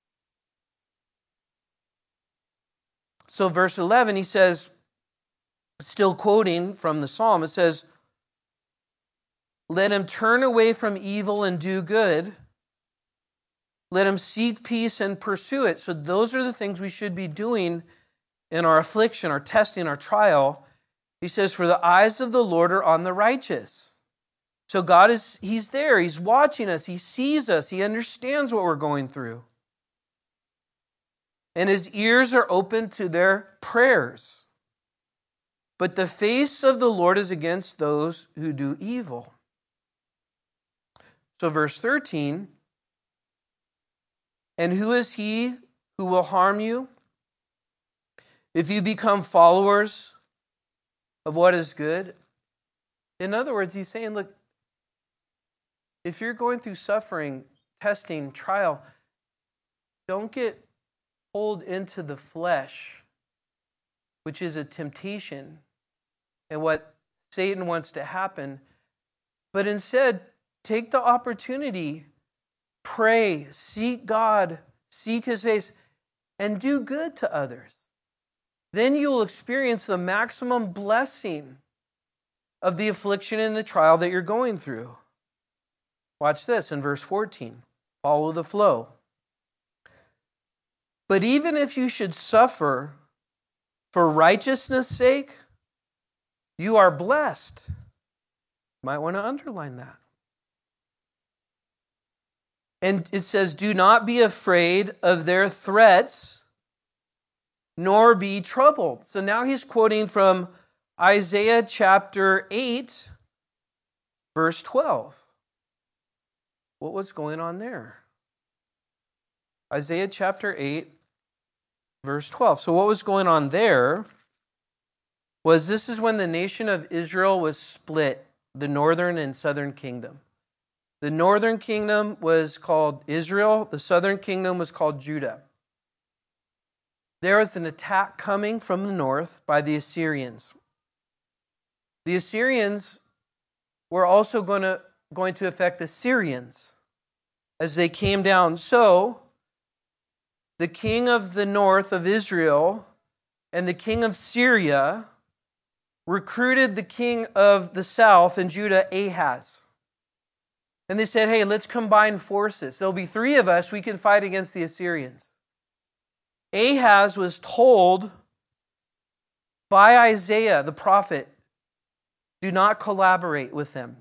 B: So verse eleven, he says, still quoting from the psalm, it says, let him turn away from evil and do good. Let him seek peace and pursue it. So those are the things we should be doing in our affliction, our testing, our trial. He says, for the eyes of the Lord are on the righteous. So God is, he's there. He's watching us. He sees us. He understands what we're going through. And his ears are open to their prayers. But the face of the Lord is against those who do evil. So verse thirteen, and who is he who will harm you? If you become followers of what is good. In other words, he's saying, look, if you're going through suffering, testing, trial, don't get pulled into the flesh, which is a temptation and what Satan wants to happen. But instead, take the opportunity, pray, seek God, seek his face, and do good to others. Then you will experience the maximum blessing of the affliction and the trial that you're going through. Watch this in verse fourteen. Follow the flow. But even if you should suffer for righteousness' sake, you are blessed. You might want to underline that. And it says, do not be afraid of their threats, nor be troubled. So now he's quoting from Isaiah chapter eight, verse twelve. What was going on there? Isaiah chapter eight, verse twelve. So what was going on there was this is when the nation of Israel was split, the northern and southern kingdom. The northern kingdom was called Israel. The southern kingdom was called Judah. There was an attack coming from the north by the Assyrians. The Assyrians were also going to, going to affect the Syrians as they came down. So, the king of the north of Israel and the king of Syria recruited the king of the south in Judah, Ahaz. And they said, hey, let's combine forces. There'll be three of us. We can fight against the Assyrians. Ahaz was told by Isaiah, the prophet, do not collaborate with them.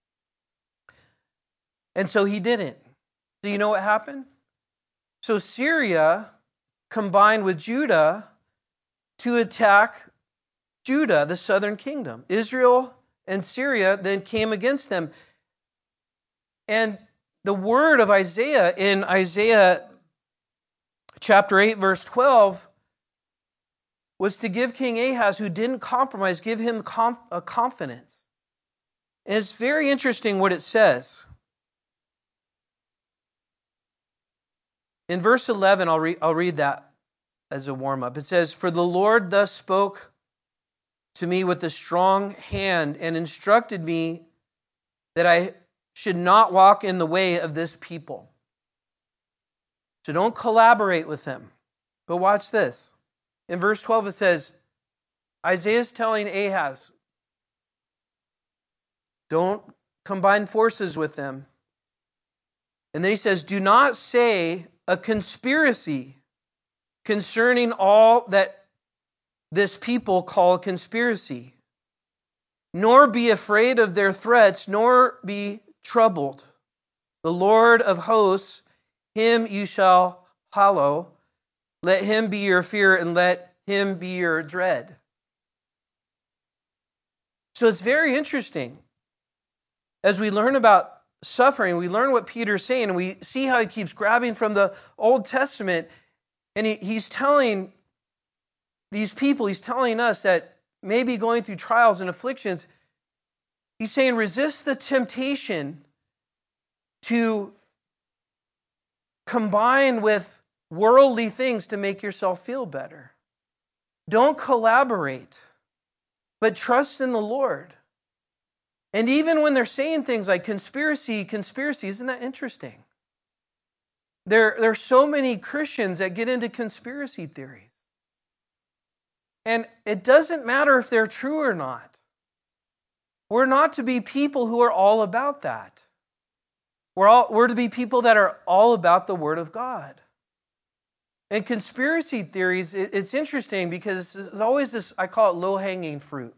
B: And so he didn't. Do you know what happened? So Syria combined with Judah to attack Judah, the southern kingdom. Israel and Syria then came against them. And the word of Isaiah in Isaiah chapter eight, verse twelve, was to give King Ahaz, who didn't compromise, give him a confidence. And it's very interesting what it says. In verse eleven, I'll, re- I'll read that as a warm-up. It says, "For the Lord thus spoke to me with a strong hand and instructed me that I should not walk in the way of this people." So don't collaborate with them. But watch this. In verse twelve it says, Isaiah's telling Ahaz, don't combine forces with them. And then he says, do not say a conspiracy concerning all that this people call conspiracy, nor be afraid of their threats, nor be troubled. The Lord of hosts, him you shall hallow. Let him be your fear and let him be your dread. So it's very interesting. As we learn about suffering, we learn what Peter's saying, and we see how he keeps grabbing from the Old Testament. And he, he's telling these people, he's telling us that maybe going through trials and afflictions, he's saying resist the temptation to combine with worldly things to make yourself feel better. Don't collaborate, but trust in the Lord. And even when they're saying things like conspiracy, conspiracy, isn't that interesting? There, there are so many Christians that get into conspiracy theories. And it doesn't matter if they're true or not. We're not to be people who are all about that. We're, all, we're to be people that are all about the Word of God. And conspiracy theories, it, it's interesting because there's always this, I call it low-hanging fruit.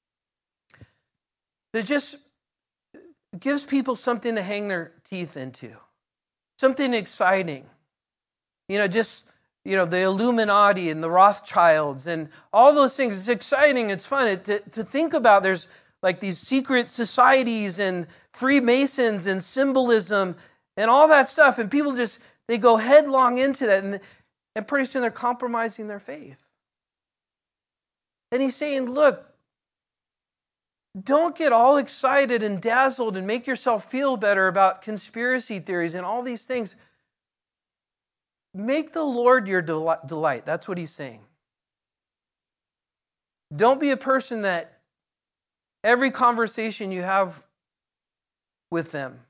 B: It just gives people something to hang their teeth into. Something exciting. You know, just, you know, the Illuminati and the Rothschilds and all those things. It's exciting. It's fun it, to, to think about. There's like these secret societies and Freemasons and symbolism and all that stuff. And people just, they go headlong into that. And, and pretty soon they're compromising their faith. And he's saying, look, don't get all excited and dazzled and make yourself feel better about conspiracy theories and all these things. Make the Lord your delight. That's what he's saying. Don't be a person that every conversation you have with them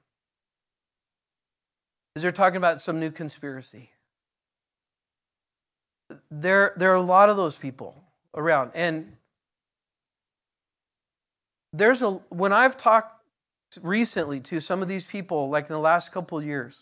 B: is they're talking about some new conspiracy. There, there are a lot of those people around. And there's a, when I've talked recently to some of these people, like in the last couple of years,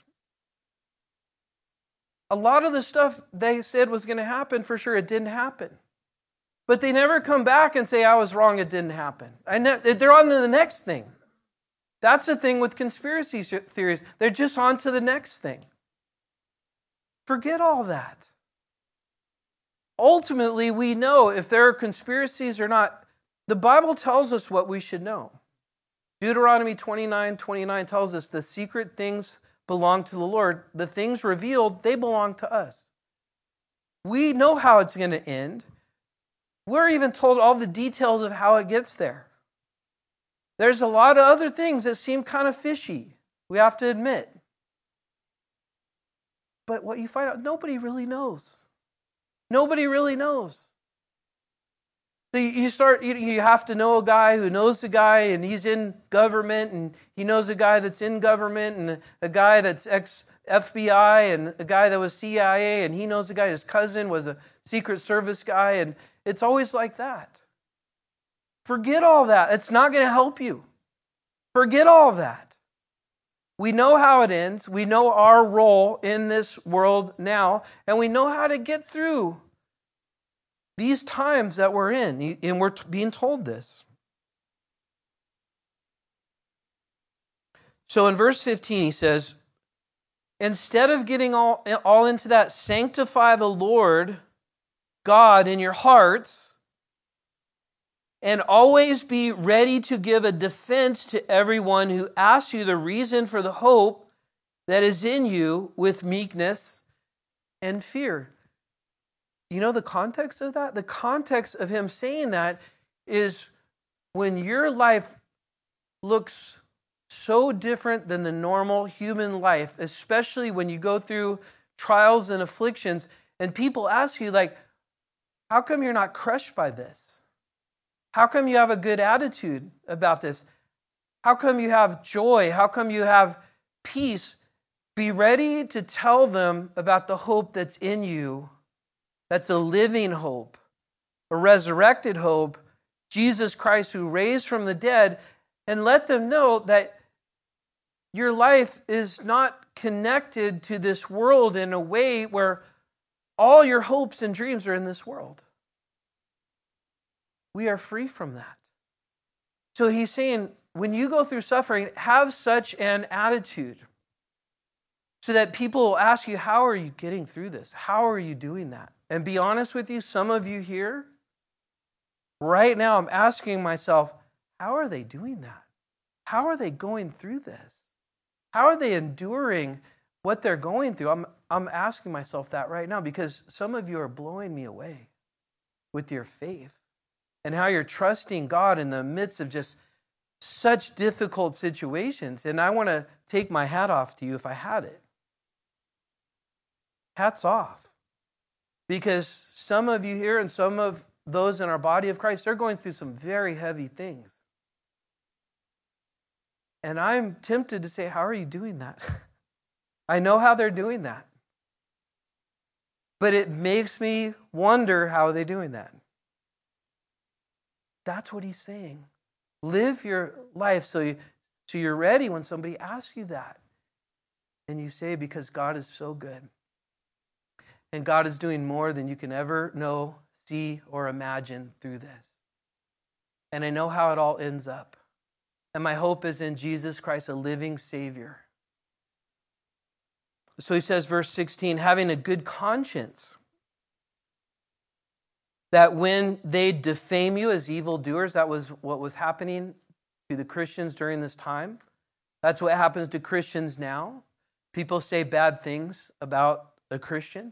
B: a lot of the stuff they said was going to happen, for sure, it didn't happen. But they never come back and say, I was wrong, it didn't happen. I ne- they're on to the next thing. That's the thing with conspiracy theories. They're just on to the next thing. Forget all that. Ultimately, we know if there are conspiracies or not. The Bible tells us what we should know. Deuteronomy twenty-nine twenty-nine tells us the secret things belong to the Lord. The things revealed, they belong to us. We know how it's going to end. We're even told all the details of how it gets there. There's a lot of other things that seem kind of fishy, we have to admit. But what you find out, nobody really knows. Nobody really knows. So you start, you have to know a guy who knows a guy, and he's in government, and he knows a guy that's in government, and a guy that's ex-F B I, and a guy that was C I A, and he knows a guy, his cousin was a Secret Service guy, and it's always like that. Forget all that. It's not going to help you. Forget all that. We know how it ends. We know our role in this world now, and we know how to get through these times that we're in, and we're being told this. So in verse fifteen, he says, instead of getting all, all into that, sanctify the Lord God in your hearts, and always be ready to give a defense to everyone who asks you the reason for the hope that is in you with meekness and fear. you know the context of that? The context of him saying that is when your life looks so different than the normal human life, especially when you go through trials and afflictions, and people ask you, like, how come you're not crushed by this? How come you have a good attitude about this? How come you have joy? How come you have peace? Be ready to tell them about the hope that's in you. That's a living hope, a resurrected hope, Jesus Christ who raised from the dead, and let them know that your life is not connected to this world in a way where all your hopes and dreams are in this world. We are free from that. So he's saying, when you go through suffering, have such an attitude so that people will ask you, how are you getting through this? How are you doing that? And be honest with you, some of you here, right now I'm asking myself, how are they doing that? How are they going through this? How are they enduring what they're going through? I'm, I'm asking myself that right now because some of you are blowing me away with your faith and how you're trusting God in the midst of just such difficult situations. And I want to take my hat off to you if I had it. Hats off. Because some of you here and some of those in our body of Christ, they're going through some very heavy things. And I'm tempted to say, how are you doing that? I know how they're doing that. But it makes me wonder, how are they doing that? That's what he's saying. Live your life so, you, so you're ready when somebody asks you that. And you say, because God is so good. And God is doing more than you can ever know, see, or imagine through this. And I know how it all ends up. And my hope is in Jesus Christ, a living Savior. So he says, verse sixteen, having a good conscience, that when they defame you as evildoers, that was what was happening to the Christians during this time. That's what happens to Christians now. People say bad things about a Christian.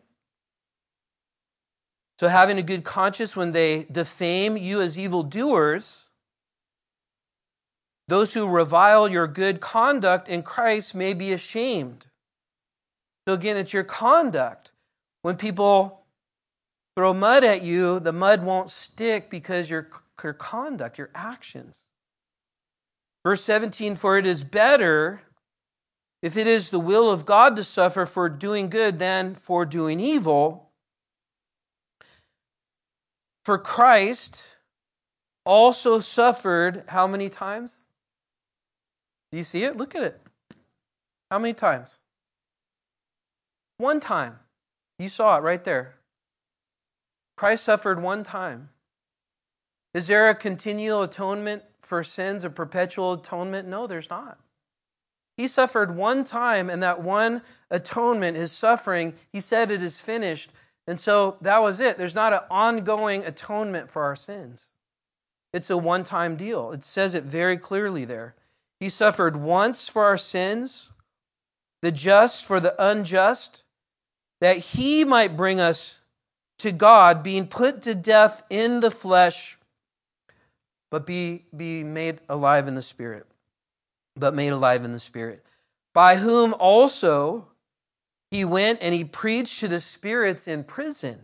B: So having a good conscience when they defame you as evildoers, those who revile your good conduct in Christ may be ashamed. So again, it's your conduct. When people throw mud at you, the mud won't stick because your, your conduct, your actions. Verse seventeen, for it is better if it is the will of God to suffer for doing good than for doing evil. For Christ also suffered how many times? Do you see it? Look at it. How many times? One time. You saw it right there. Christ suffered one time. Is there a continual atonement for sins, a perpetual atonement? No, there's not. He suffered one time, and that one atonement, his suffering, he said it is finished. And so that was it. There's not an ongoing atonement for our sins. It's a one-time deal. It says it very clearly there. He suffered once for our sins, the just for the unjust, that he might bring us to God, being put to death in the flesh, but be, be made alive in the Spirit. But made alive in the Spirit. By whom also he went and he preached to the spirits in prison,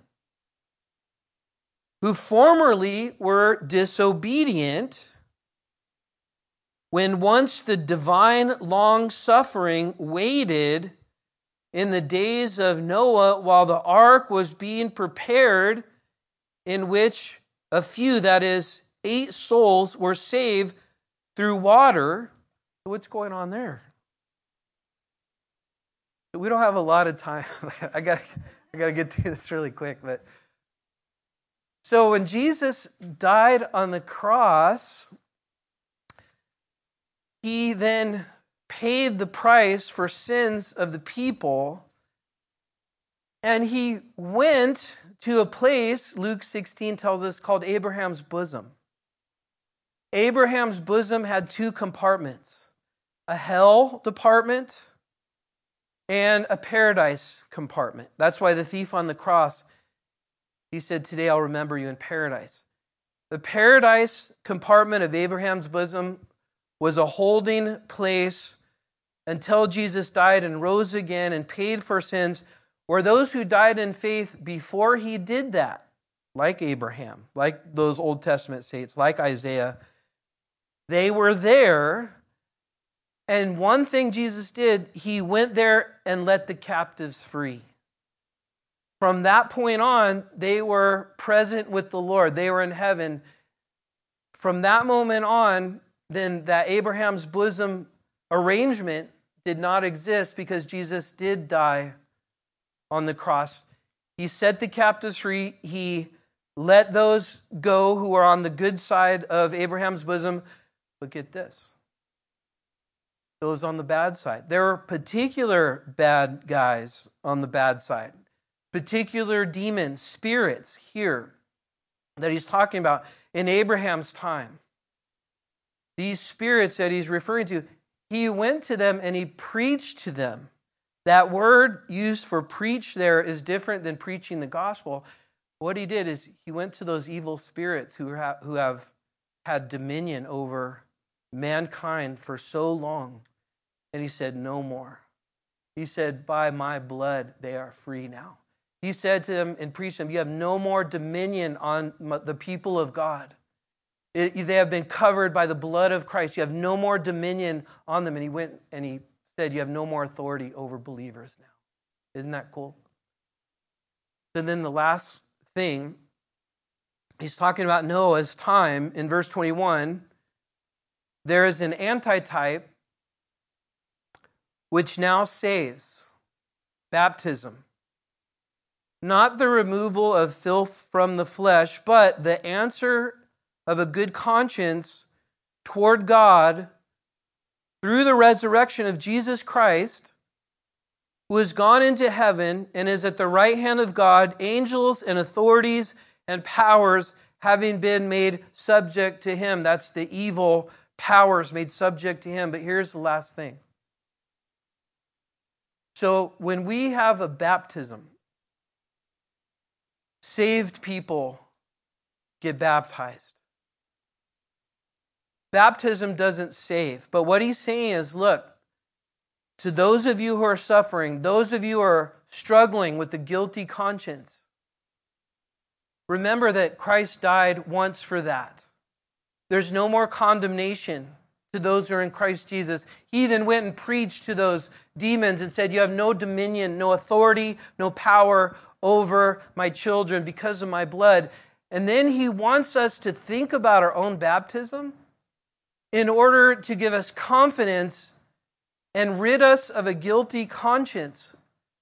B: who formerly were disobedient, when once the divine long-suffering waited in the days of Noah while the ark was being prepared, in which a few, that is, eight souls, were saved through water. What's going on there? We don't have a lot of time. I got I got to get through this really quick. But so when Jesus died on the cross, he then paid the price for sins of the people, and he went to a place, Luke sixteen tells us, called Abraham's bosom. Abraham's bosom had two compartments, a hell department and a paradise compartment. That's why the thief on the cross, He said, today I'll remember you in paradise. The paradise compartment of Abraham's bosom was a holding place until Jesus died and rose again and paid for sins, where those who died in faith before he did that, like Abraham, like those Old Testament saints, like Isaiah, they were there. And one thing Jesus did, he went there and let the captives free. From that point on, they were present with the Lord. They were in heaven. From that moment on, then that Abraham's bosom arrangement did not exist because Jesus did die on the cross. He set the captives free. He let those go who were on the good side of Abraham's bosom. But get this, those on the bad side. There were particular bad guys on the bad side, particular demons, spirits here that he's talking about in Abraham's time. These spirits that he's referring to, he went to them and he preached to them. That word used for preach there is different than preaching the gospel. What he did is he went to those evil spirits who have, who have had dominion over mankind for so long. And he said, no more. He said, by my blood, they are free now. He said to them and preached to them, you have no more dominion on the people of God. It, they have been covered by the blood of Christ. You have no more dominion on them. And he went and he said, you have no more authority over believers now. Isn't that cool? And then the last thing, he's talking about Noah's time in verse twenty-one. There is an antitype which now saves. Baptism. Not the removal of filth from the flesh, but the answer of a good conscience toward God through the resurrection of Jesus Christ, who has gone into heaven and is at the right hand of God, angels and authorities and powers having been made subject to him. That's the evil powers made subject to him. But here's the last thing. So when we have a baptism, saved people get baptized. Baptism doesn't save. But what he's saying is, look, to those of you who are suffering, those of you who are struggling with the guilty conscience, remember that Christ died once for that. There's no more condemnation to those who are in Christ Jesus. He even went and preached to those demons and said, you have no dominion, no authority, no power over my children because of my blood. And then he wants us to think about our own baptism in order to give us confidence and rid us of a guilty conscience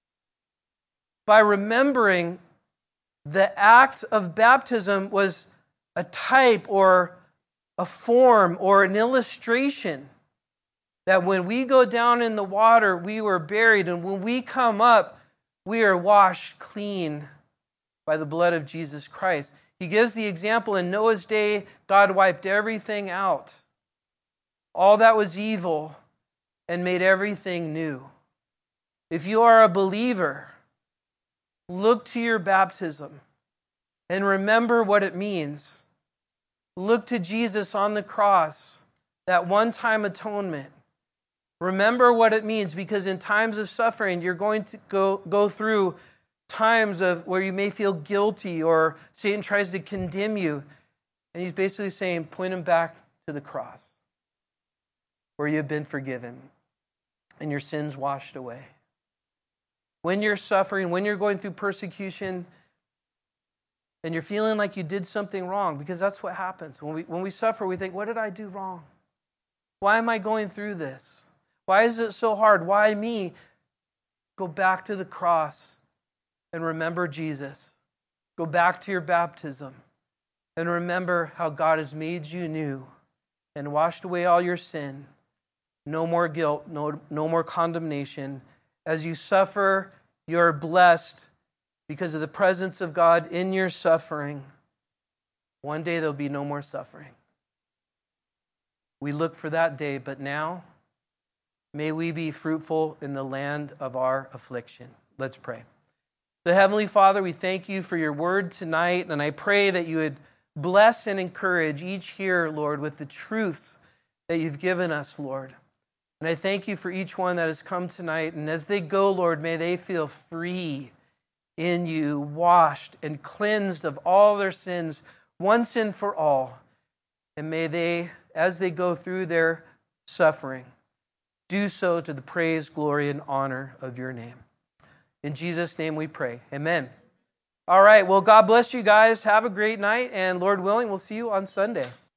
B: by remembering the act of baptism was a type or a form or an illustration that when we go down in the water, we were buried, and when we come up, we are washed clean by the blood of Jesus Christ. He gives the example in Noah's day, God wiped everything out, all that was evil, and made everything new. If you are a believer, look to your baptism and remember what it means. Look to Jesus on the cross, that one-time atonement. Remember what it means, because in times of suffering, you're going to go, go through times of where you may feel guilty or Satan tries to condemn you. And he's basically saying, point him back to the cross where you've been forgiven and your sins washed away. When you're suffering, when you're going through persecution, and you're feeling like you did something wrong, because that's what happens. When we, when we suffer, we think, what did I do wrong? Why am I going through this? Why is it so hard? Why me? Go back to the cross and remember Jesus. Go back to your baptism and remember how God has made you new and washed away all your sin. No more guilt, no, no more condemnation. As you suffer, you're blessed because of the presence of God in your suffering. One day there'll be no more suffering. We look for that day, but now, may we be fruitful in the land of our affliction. Let's pray. So Heavenly Father, we thank you for your word tonight, and I pray that you would bless and encourage each here, Lord, with the truths that you've given us, Lord. And I thank you for each one that has come tonight, and as they go, Lord, may they feel free in you, washed and cleansed of all their sins once and for all. And may they, as they go through their suffering, do so to the praise, glory, and honor of your name. In Jesus' name we pray. Amen. All right. Well, God bless you guys. Have a great night. And Lord willing, we'll see you on Sunday.